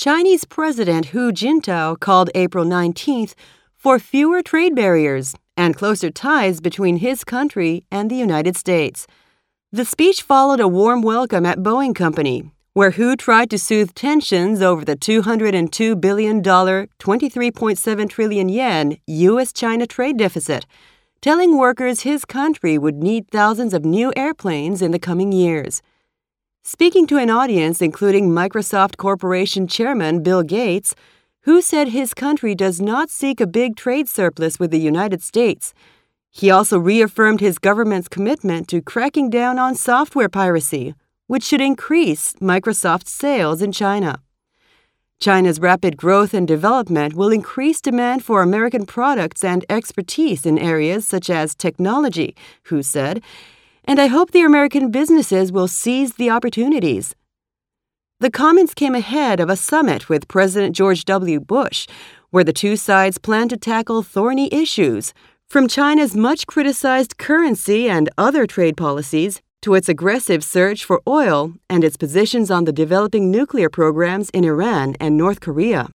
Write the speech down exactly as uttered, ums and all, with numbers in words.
Chinese President Hu Jintao called April nineteenth for fewer trade barriers and closer ties between his country and the United States. The speech followed a warm welcome at Boeing Company, where Hu tried to soothe tensions over the two hundred two billion dollars, twenty-three point seven trillion yen U S China trade deficit, telling workers his country would need thousands of new airplanes in the coming years. Speaking to an audience including Microsoft Corporation Chairman Bill Gates, Hu said his country does not seek a big trade surplus with the United States. He also reaffirmed his government's commitment to cracking down on software piracy, which should increase Microsoft's sales in China. China's rapid growth and development will increase demand for American products and expertise in areas such as technology, Hu said, and I hope the American businesses will seize the opportunities. The comments came ahead of a summit with President George W. Bush, where the two sides plan to tackle thorny issues, from China's much-criticized currency and other trade policies to its aggressive search for oil and its positions on the developing nuclear programs in Iran and North Korea.